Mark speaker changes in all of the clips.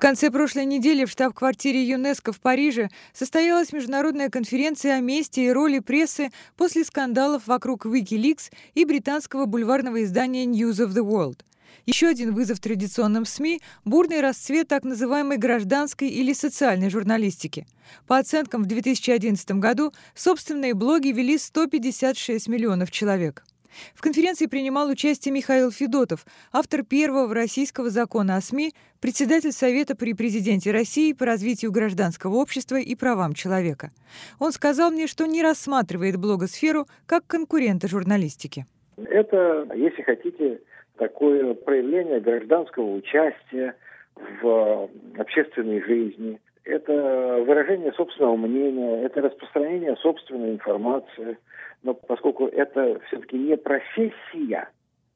Speaker 1: конце прошлой недели в штаб-квартире ЮНЕСКО в Париже состоялась международная конференция о месте и роли прессы после скандалов вокруг Wikileaks и британского бульварного издания News of the World. Еще один вызов традиционным СМИ – бурный расцвет так называемой гражданской или социальной журналистики. По оценкам, в 2011 году собственные блоги вели 156 миллионов человек. В конференции принимал участие Михаил Федотов, автор первого российского закона о СМИ, председатель Совета при президенте России по развитию гражданского общества и правам человека. Он сказал мне, что не рассматривает блогосферу как конкурента журналистики.
Speaker 2: Это, если хотите, такое проявление гражданского участия в общественной жизни. Это выражение собственного мнения, это распространение собственной информации. Но поскольку это все-таки не профессия,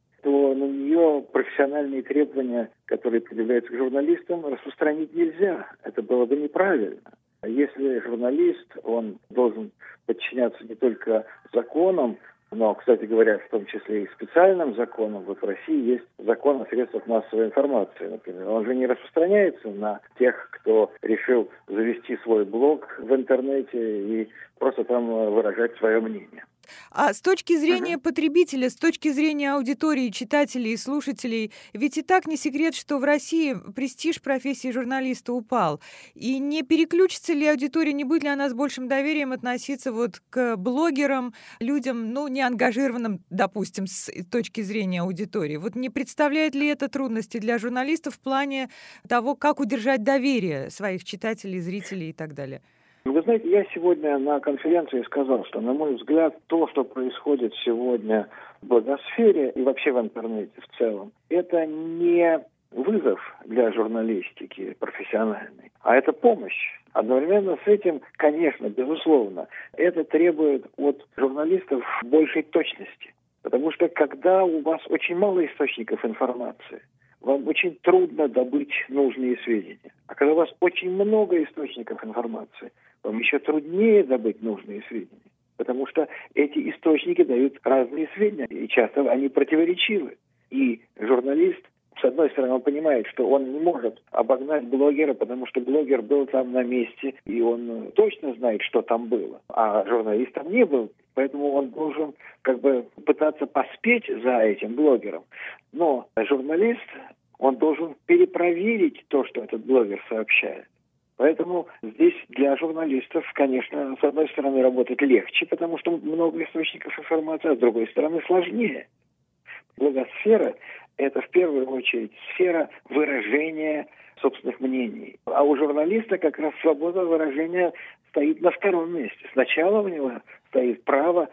Speaker 2: то на нее профессиональные требования, которые предъявляются к журналистам, распространить нельзя. Это было бы неправильно. Если журналист, он должен подчиняться не только законам, но, кстати говоря, в том числе и специальным законам. Вот в России есть закон о средствах массовой информации, например. Он же не распространяется на тех, кто решил завести свой блог в интернете и просто там выражать свое мнение.
Speaker 1: А с точки зрения потребителя, с точки зрения аудитории, читателей и слушателей, ведь и так не секрет, что в России престиж профессии журналиста упал. И не переключится ли аудитория, не будет ли она с большим доверием относиться вот к блогерам, людям, не ангажированным, допустим, с точки зрения аудитории? Вот не представляет ли это трудности для журналистов в плане того, как удержать доверие своих читателей, зрителей и так далее?
Speaker 2: Вы знаете, я сегодня на конференции сказал, что, на мой взгляд, то, что происходит сегодня в блогосфере и вообще в интернете в целом, это не вызов для журналистики профессиональной, а это помощь. Одновременно с этим, конечно, безусловно, это требует от журналистов большей точности. Потому что когда у вас очень мало источников информации, вам очень трудно добыть нужные сведения. А когда у вас очень много источников информации, вам еще труднее добыть нужные сведения. Потому что эти источники дают разные сведения, и часто они противоречивы. И журналист, с одной стороны, он понимает, что он не может обогнать блогера, потому что блогер был там на месте, и он точно знает, что там было. А журналист там не был. Поэтому он должен пытаться поспеть за этим блогером. Но журналист, он должен перепроверить то, что этот блогер сообщает. Поэтому здесь для журналистов, конечно, с одной стороны работать легче, потому что много источников информации, а с другой стороны сложнее. Блогосфера – это в первую очередь сфера выражения собственных мнений. А у журналиста как раз свобода выражения стоит на втором месте. Сначала у него стоит право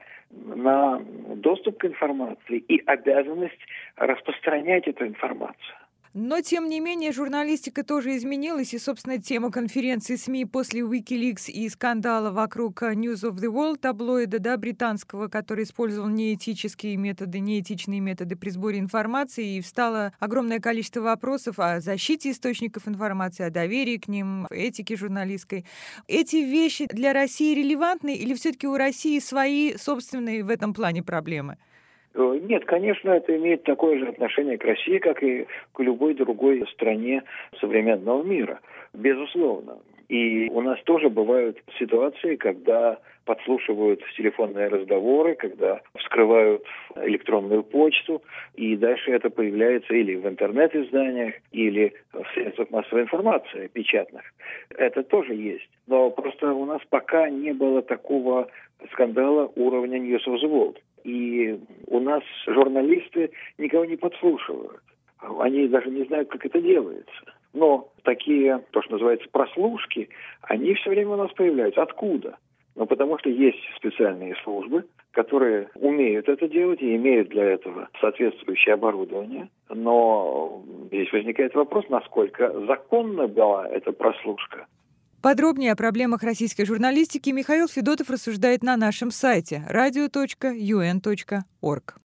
Speaker 2: на доступ к информации и обязанность распространять эту информацию.
Speaker 1: Но, тем не менее, журналистика тоже изменилась, и, собственно, тема конференции СМИ после Wikileaks и скандала вокруг News of the World, таблоида, британского, который использовал неэтичные методы при сборе информации, и встало огромное количество вопросов о защите источников информации, о доверии к ним, этике журналистской. Эти вещи для России релевантны или все-таки у России свои собственные в этом плане проблемы?
Speaker 2: Нет, конечно, это имеет такое же отношение к России, как и к любой другой стране современного мира. Безусловно. И у нас тоже бывают ситуации, когда подслушивают телефонные разговоры, когда вскрывают электронную почту, и дальше это появляется или в интернет-изданиях, или в средствах массовой информации печатных. Это тоже есть. Но просто у нас пока не было такого скандала уровня News of the World. И у нас журналисты никого не подслушивают. Они даже не знают, как это делается. Но такие, то, что называется, прослушки, они все время у нас появляются. Откуда? Потому что есть специальные службы, которые умеют это делать и имеют для этого соответствующее оборудование. Но здесь возникает вопрос, насколько законна была эта прослушка.
Speaker 1: Подробнее о проблемах российской журналистики Михаил Федотов рассуждает на нашем сайте radio.un.org.